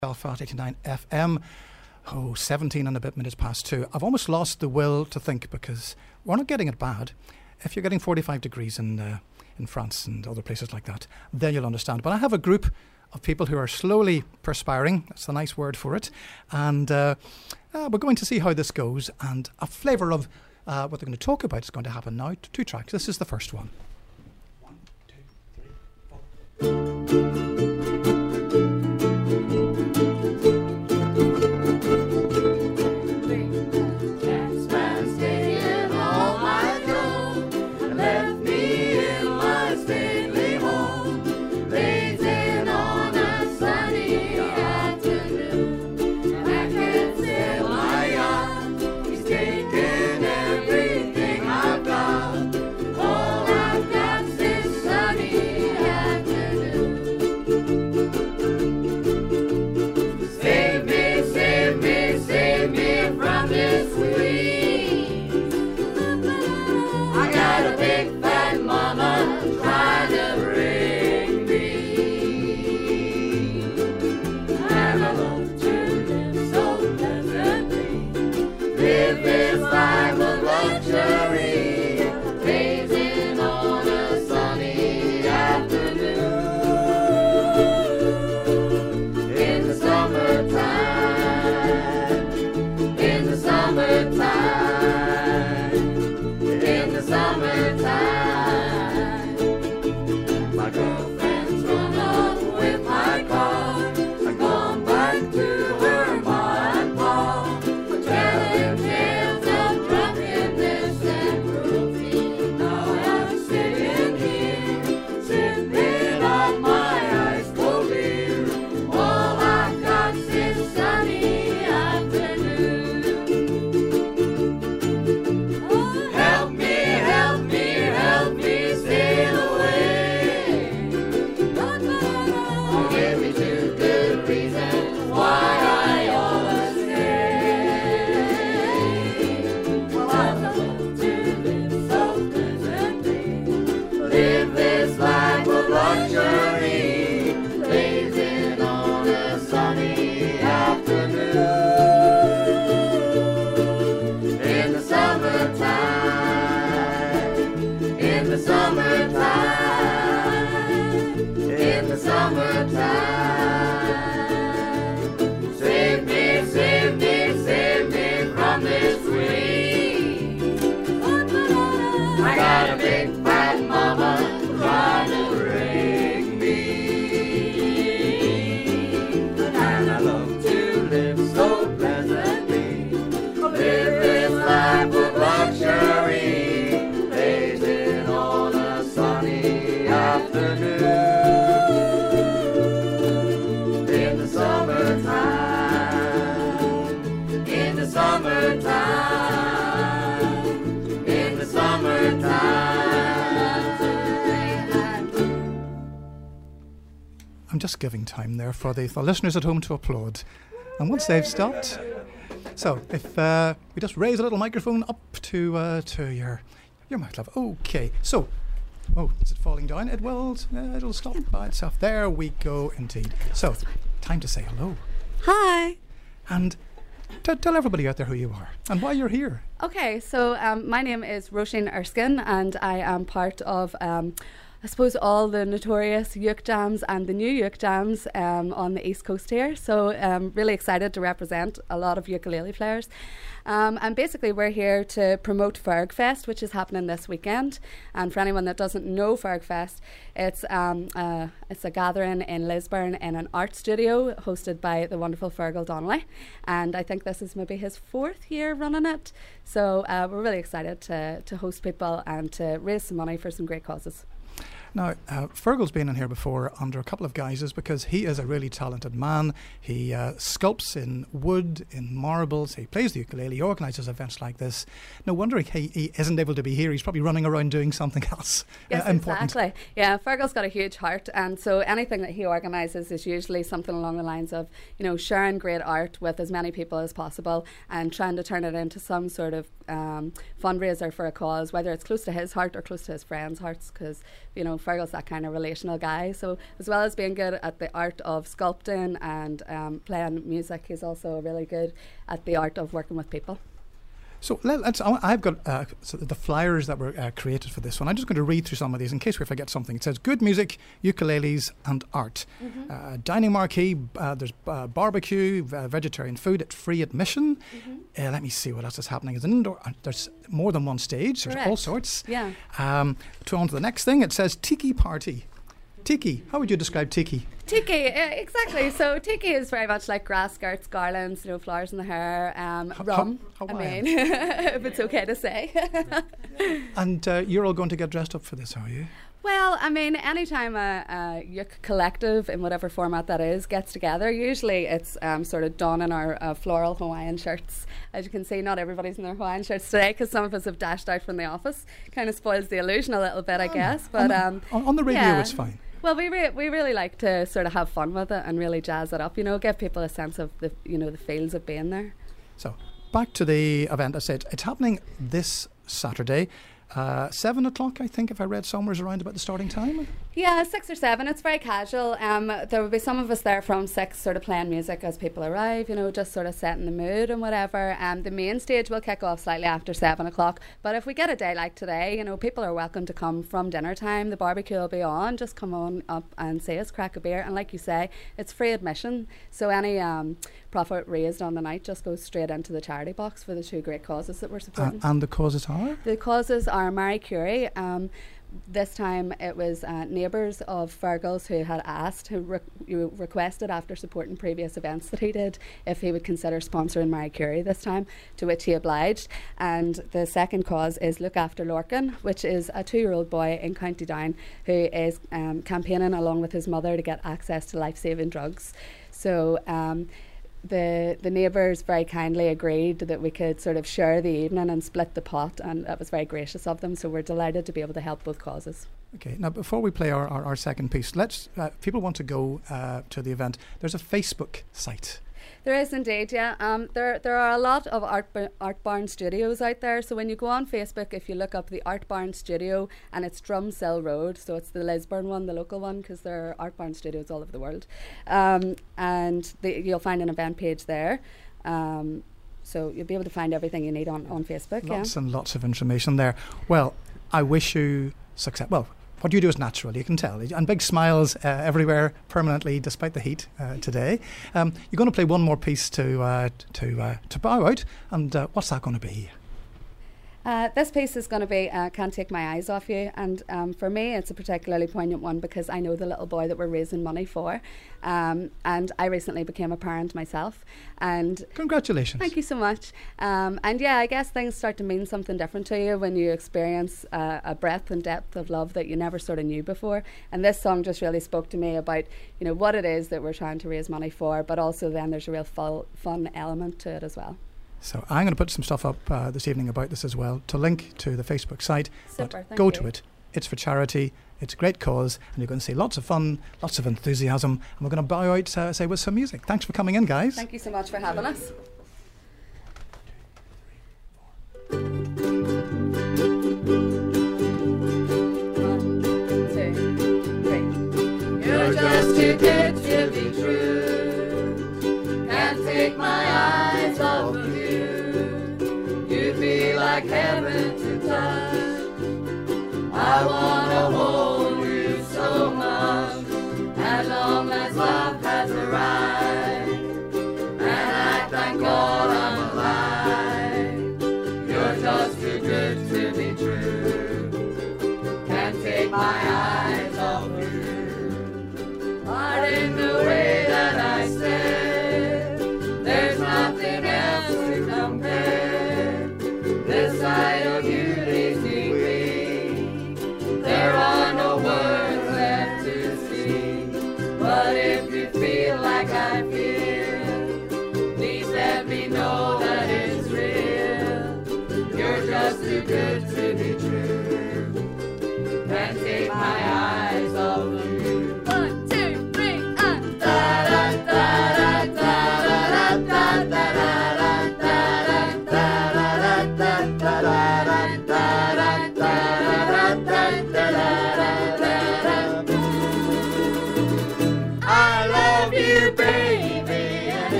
Belfast 89 FM. 17 and a bit minutes past 2. I've almost lost the will to think because we're not getting it bad. If you're getting 45 degrees in France and other places like that, then you'll understand. But I have a group of people who are slowly perspiring. That's the nice word for it. And we're going to see how this goes. And a flavour of what they're going to talk about is going to happen now. 2 tracks. This is the first one. 1, 2, 3, 4. Just giving time there for the listeners at home to applaud. And once they've stopped, so if we just raise a little microphone up to your mouth, love. Okay, so, is it falling down? It will, it'll stop by itself. There we go, indeed. So, time to say hello. Hi. And tell everybody out there who you are and why you're here. Okay, so my name is Roisin Erskine and I am part of I suppose all the notorious uke jams and the new uke jams on the East Coast here. So really excited to represent a lot of ukulele players. And basically we're here to promote Fergfest, which is happening this weekend. And for anyone that doesn't know Fergfest, it's a gathering in Lisburn in an art studio hosted by the wonderful Fergal Donnelly. And I think this is maybe his 4th year running it. So we're really excited to host people and to raise some money for some great causes. Now, Fergal's been in here before under a couple of guises because he is a really talented man. He sculpts in wood, in marbles. He plays the ukulele. He organises events like this. No wonder he isn't able to be here. He's probably running around doing something else. Yes, important. Exactly. Yeah, Fergal's got a huge heart, and so anything that he organises is usually something along the lines of, sharing great art with as many people as possible and trying to turn it into some sort of fundraiser for a cause, whether it's close to his heart or close to his friends' hearts, because Fergal's that kind of relational guy. So as well as being good at the art of sculpting and playing music, he's also really good at the art of working with people. So I've got so the flyers that were created for this one. I'm just going to read through some of these in case we forget something. It says good music, ukuleles and art. Dining marquee, there's barbecue, vegetarian food at free admission. Let me see what else is happening. It's an indoor, there's more than one stage. There's all sorts. Yeah. On to the next thing. It says tiki party. Tiki, how would you describe tiki? Tiki, exactly. So tiki is very much like grass skirts, garlands, flowers in the hair, rum. I mean, if it's okay to say. And you're all going to get dressed up for this, are you? Well, I mean, anytime a Uke collective, in whatever format that is, gets together, usually it's sort of done in our floral Hawaiian shirts. As you can see, not everybody's in their Hawaiian shirts today because some of us have dashed out from the office. Kind of spoils the illusion a little bit, I guess. But on the radio, it's fine. Well, we really like to sort of have fun with it and really jazz it up, give people a sense of the feels of being there. So back to the event. I said it's happening this Saturday. 7 o'clock, I think, if I read somewhere, is around about the starting time. Yeah, 6 or 7. It's very casual. There will be some of us there from 6, sort of playing music as people arrive, just sort of setting the mood and whatever. The main stage will kick off slightly after 7 o'clock. But if we get a day like today, people are welcome to come from dinner time. The barbecue will be on. Just come on up and see us, crack a beer. And like you say, it's free admission. So any profit raised on the night just goes straight into the charity box for the 2 great causes that we're supporting. And the causes are? The causes are Marie Curie. This time it was neighbours of Fergal's who had asked, who requested after supporting previous events that he did, if he would consider sponsoring Marie Curie this time, to which he obliged. And the second cause is Look After Lorcan, which is a 2-year-old boy in County Down who is campaigning along with his mother to get access to life-saving drugs. So the neighbours very kindly agreed that we could sort of share the evening and split the pot, and that was very gracious of them, so we're delighted to be able to help both causes. Okay, now before we play our second piece, let's people want to go to the event. There's a Facebook site. There is indeed, yeah. There are a lot of Art Barn studios out there. So when you go on Facebook, if you look up the Art Barn studio, and it's Drumsill Road, so it's the Lisburn one, the local one, because there are Art Barn studios all over the world. And you'll find an event page there. So you'll be able to find everything you need on Facebook. Lots and lots of information there. Well, I wish you success. Well, what you do is natural, you can tell. And big smiles everywhere permanently, despite the heat today. You're going to play one more piece to bow out. And what's that going to be? This piece is going to be Can't Take My Eyes Off You, and for me it's a particularly poignant one because I know the little boy that we're raising money for, and I recently became a parent myself. And congratulations. Thank you so much. And yeah, I guess things start to mean something different to you when you experience a breadth and depth of love that you never sort of knew before, and this song just really spoke to me about what it is that we're trying to raise money for, but also then there's a real fun element to it as well. So I'm going to put some stuff up this evening about this as well, to link to the Facebook site. Super, but go to it. It's for charity. It's a great cause, and you're going to see lots of fun, lots of enthusiasm, and we're going to bow out, say, with some music. Thanks for coming in, guys. Thank you so much for having us. 1, 2, 3. You're just too good to be true. Can't take my eyes off of you. You feel like heaven to touch. I wanna hold you so much, as long as love has arrived. And I thank God I'm alive. You're just too good to be true. Can't take my eyes off you. Pardon the way that I said, there's nothing else to compare. This side of you leaves me weak. There are no words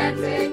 Atlantic